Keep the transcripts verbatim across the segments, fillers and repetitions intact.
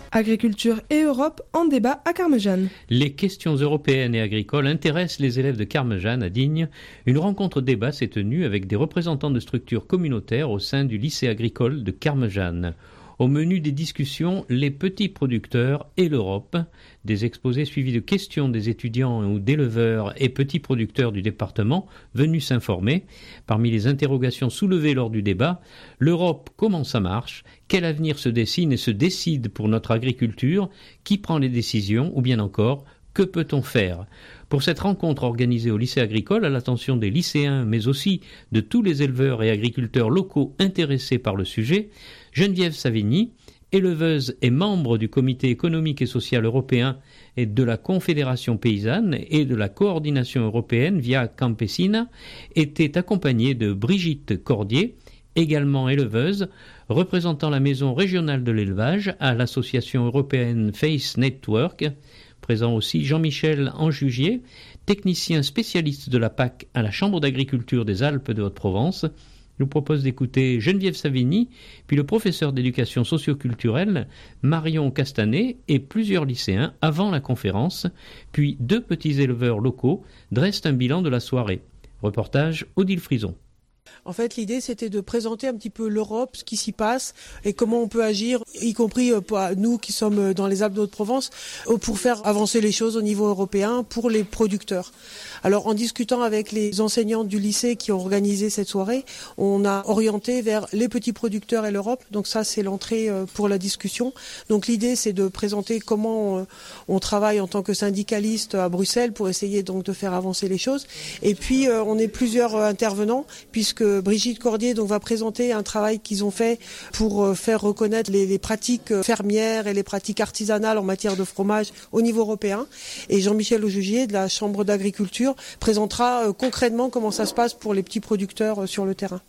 Agriculture et Europe en débat à Carmejeanne. Les questions européennes et agricoles intéressent les élèves de Carmejeanne à Digne. Une rencontre débat s'est tenue avec des représentants de structures communautaires au sein du lycée agricole de Carmejeanne. Au menu des discussions, les petits producteurs et l'Europe. Des exposés suivis de questions des étudiants ou d'éleveurs et petits producteurs du département venus s'informer. Parmi les interrogations soulevées lors du débat, l'Europe, comment ça marche? Quel avenir se dessine et se décide pour notre agriculture? Qui prend les décisions? Ou bien encore, que peut-on faire? Pour cette rencontre organisée au lycée agricole à l'attention des lycéens, mais aussi de tous les éleveurs et agriculteurs locaux intéressés par le sujet, Geneviève Savigny, éleveuse et membre du Comité économique et social européen et de la Confédération paysanne et de la coordination européenne Via Campesina, était accompagnée de Brigitte Cordier, également éleveuse, représentant la maison régionale de l'élevage à l'association européenne Face Network. Présent aussi Jean-Michel Anjugier, technicien spécialiste de la P A C à la Chambre d'agriculture des Alpes de Haute-Provence. Je vous propose d'écouter Geneviève Savigny, puis le professeur d'éducation socioculturelle Marion Castanet et plusieurs lycéens avant la conférence, puis deux petits éleveurs locaux dressent un bilan de la soirée. Reportage Odile Frison. En fait, l'idée, c'était de présenter un petit peu l'Europe, ce qui s'y passe et comment on peut agir, y compris pour nous qui sommes dans les Alpes de Haute-Provence, pour faire avancer les choses au niveau européen pour les producteurs. Alors, en discutant avec les enseignants du lycée qui ont organisé cette soirée, on a orienté vers les petits producteurs et l'Europe. Donc ça, c'est l'entrée pour la discussion. Donc l'idée, c'est de présenter comment on travaille en tant que syndicaliste à Bruxelles pour essayer donc de faire avancer les choses. Et puis, on est plusieurs intervenants, puisque Brigitte Cordier donc, va présenter un travail qu'ils ont fait pour faire reconnaître les, les pratiques fermières et les pratiques artisanales en matière de fromage au niveau européen. Et Jean-Michel Aujugier de la Chambre d'agriculture présentera concrètement comment ça se passe pour les petits producteurs sur le terrain.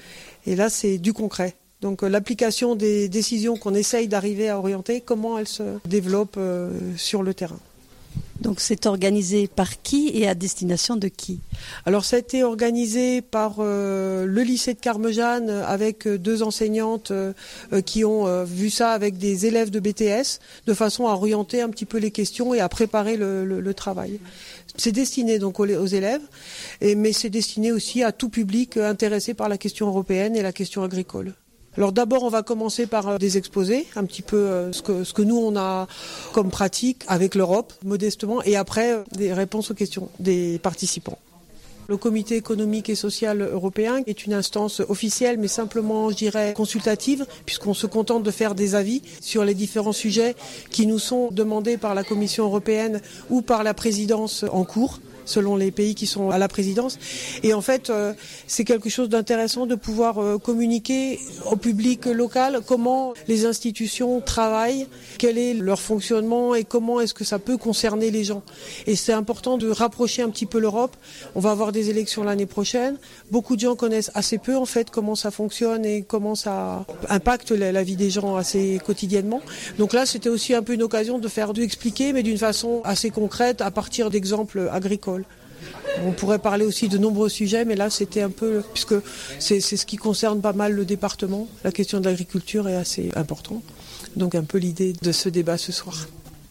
Et là, c'est du concret. Donc l'application des décisions qu'on essaye d'arriver à orienter, comment elles se développent sur le terrain. Donc c'est organisé par qui et à destination de qui? Alors ça a été organisé par euh, le lycée de Carmejeanne avec deux enseignantes euh, qui ont euh, vu ça avec des élèves de B T S de façon à orienter un petit peu les questions et à préparer le, le, le travail. C'est destiné donc aux, aux élèves, et, mais c'est destiné aussi à tout public intéressé par la question européenne et la question agricole. Alors d'abord, on va commencer par des exposés, un petit peu ce que, ce que nous on a comme pratique avec l'Europe, modestement, et après des réponses aux questions des participants. Le Comité économique et social européen est une instance officielle, mais simplement, je dirais, consultative, puisqu'on se contente de faire des avis sur les différents sujets qui nous sont demandés par la Commission européenne ou par la présidence en cours, selon les pays qui sont à la présidence. Et en fait, euh, c'est quelque chose d'intéressant de pouvoir euh, communiquer au public local comment les institutions travaillent, quel est leur fonctionnement et comment est-ce que ça peut concerner les gens. Et c'est important de rapprocher un petit peu l'Europe. On va avoir des élections l'année prochaine. Beaucoup de gens connaissent assez peu en fait comment ça fonctionne et comment ça impacte la, la vie des gens assez quotidiennement. Donc là, c'était aussi un peu une occasion de faire d'expliquer, mais d'une façon assez concrète à partir d'exemples agricoles. On pourrait parler aussi de nombreux sujets, mais là c'était un peu, puisque c'est, c'est ce qui concerne pas mal le département, la question de l'agriculture est assez importante. Donc un peu l'idée de ce débat ce soir.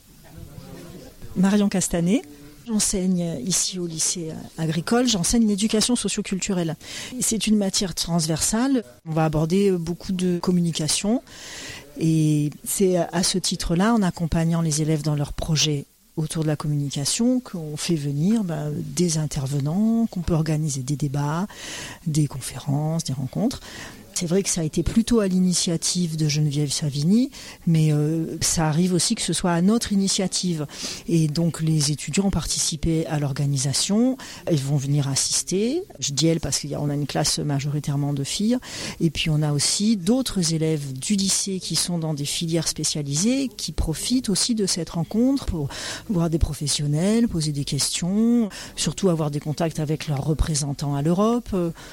Marion Castanet, j'enseigne ici au lycée agricole, j'enseigne l'éducation socioculturelle. C'est une matière transversale, on va aborder beaucoup de communication et c'est à ce titre-là, en accompagnant les élèves dans leurs projets autour de la communication, qu'on fait venir bah, des intervenants, qu'on peut organiser des débats, des conférences, des rencontres. C'est vrai que ça a été plutôt à l'initiative de Geneviève Savigny, mais euh, ça arrive aussi que ce soit à notre initiative. Et donc les étudiants ont participé à l'organisation, ils vont venir assister. Je dis elles parce qu'on a une classe majoritairement de filles. Et puis on a aussi d'autres élèves du lycée qui sont dans des filières spécialisées, qui profitent aussi de cette rencontre pour voir des professionnels, poser des questions, surtout avoir des contacts avec leurs représentants à l'Europe.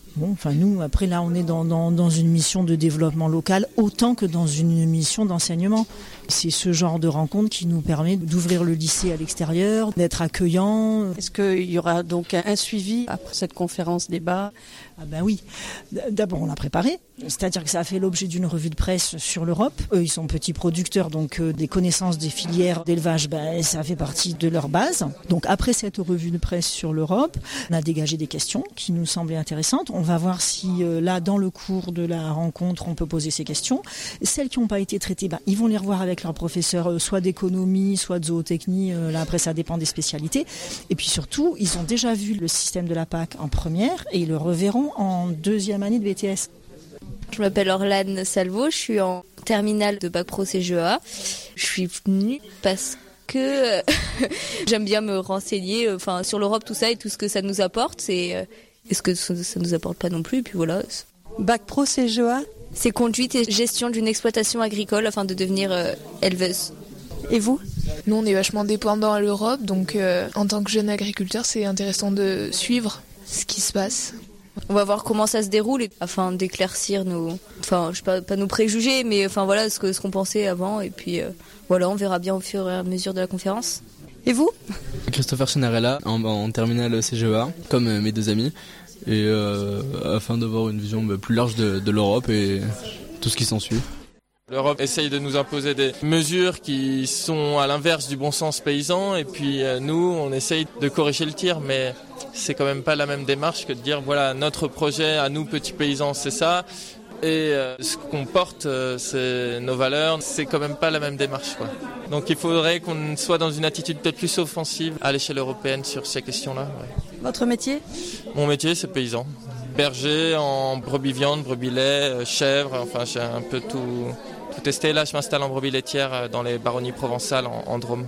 Bon, enfin nous, après là, on est dans, dans, dans une mission de développement local autant que dans une mission d'enseignement. C'est ce genre de rencontre qui nous permet d'ouvrir le lycée à l'extérieur, d'être accueillant. Est-ce qu'il y aura donc un suivi après cette conférence débat ? Ah ben oui. D'abord, on l'a préparé. C'est-à-dire que ça a fait l'objet d'une revue de presse sur l'Europe. Eux, ils sont petits producteurs, donc euh, des connaissances des filières d'élevage, ben, ça fait partie de leur base. Donc après cette revue de presse sur l'Europe, on a dégagé des questions qui nous semblaient intéressantes. On va voir si euh, là, dans le cours de la rencontre, on peut poser ces questions. Celles qui n'ont pas été traitées, ben, ils vont les revoir avec leurs professeurs, euh, soit d'économie, soit de zootechnie. Euh, là, après, ça dépend des spécialités. Et puis surtout, ils ont déjà vu le système de la P A C en première et ils le reverront en deuxième année de B T S. Je m'appelle Orlane Salvo, je suis en terminale de Bac Pro C G E A. Je suis venue parce que j'aime bien me renseigner enfin, sur l'Europe, tout ça, et tout ce que ça nous apporte, et, et ce que ça nous apporte pas non plus. Et puis voilà. Bac Pro C G E A ? C'est conduite et gestion d'une exploitation agricole afin de devenir euh, éleveuse. Et vous ? Nous, on est vachement dépendants à l'Europe, donc euh, en tant que jeune agriculteur, c'est intéressant de suivre ce qui se passe. On va voir comment ça se déroule afin d'éclaircir nos, enfin, je sais pas, pas nos préjugés, mais enfin voilà ce que ce qu'on pensait avant, et puis euh, voilà, on verra bien au fur et à mesure de la conférence. Et vous ? Christopher Chenarella, en, en terminale C G E A, comme euh, mes deux amis, et euh, afin d'avoir une vision bah, plus large de, de l'Europe et tout ce qui s'ensuit. L'Europe essaye de nous imposer des mesures qui sont à l'inverse du bon sens paysan, et puis euh, nous, on essaye de corriger le tir, mais c'est quand même pas la même démarche que de dire voilà, notre projet à nous petits paysans, c'est ça, et euh, ce qu'on porte, euh, c'est nos valeurs, c'est quand même pas la même démarche, quoi. Donc il faudrait qu'on soit dans une attitude peut-être plus offensive à l'échelle européenne sur ces questions-là. Ouais. Votre métier ? Mon métier, c'est paysan. Berger en brebis viande, brebis lait, chèvre, enfin j'ai un peu tout, tout testé. Là, je m'installe en brebis laitière dans les baronnies provençales en, en Drôme.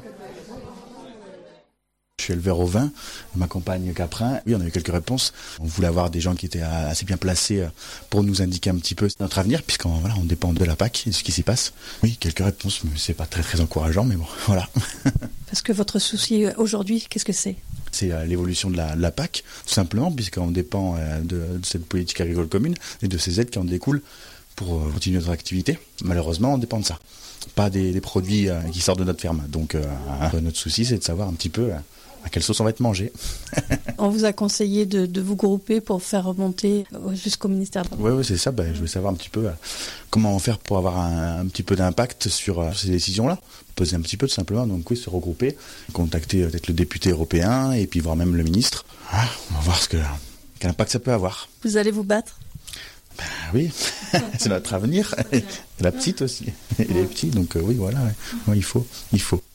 Je suis éleveur au vin, ma compagne Caprin. Oui, on a eu quelques réponses. On voulait avoir des gens qui étaient assez bien placés pour nous indiquer un petit peu notre avenir, puisqu'on voilà, on dépend de la P A C et de ce qui s'y passe. Oui, quelques réponses, mais c'est pas très très encourageant, mais bon, voilà. Parce que votre souci aujourd'hui, qu'est-ce que c'est ? C'est l'évolution de la, de la P A C, tout simplement, puisqu'on dépend de, de cette politique agricole commune et de ces aides qui en découlent pour continuer notre activité. Malheureusement, on dépend de ça. Pas des, des produits qui sortent de notre ferme. Donc, euh, notre souci, c'est de savoir un petit peu à quelle sauce on va être mangé. On vous a conseillé de, de vous grouper pour faire remonter jusqu'au ministère. Oui, ouais, c'est ça. Ben, je veux savoir un petit peu euh, comment faire pour avoir un, un petit peu d'impact sur euh, ces décisions-là. Poser un petit peu tout simplement. Donc oui, se regrouper, contacter euh, peut-être le député européen et puis voir même le ministre. Ah, on va voir ce que, quel impact ça peut avoir. Vous allez vous battre ? Ben oui, c'est notre avenir. Et la petite aussi. Et les petits, donc euh, oui, voilà. Ouais. Ouais, il faut, il faut.